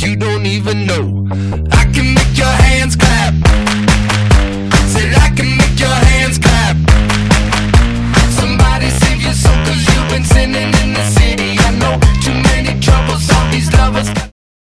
you don't even know. I can make your hands clap,